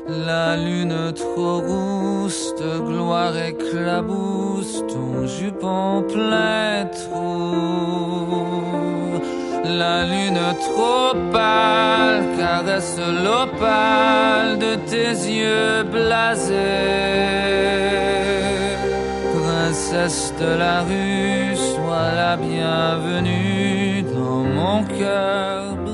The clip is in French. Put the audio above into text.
La lune trop rousse de gloire éclabousse ton jupon plein trou. La lune trop pâle caresse l'opale de tes yeux blasés. Princesse de la rue, sois la bienvenue dans mon cœur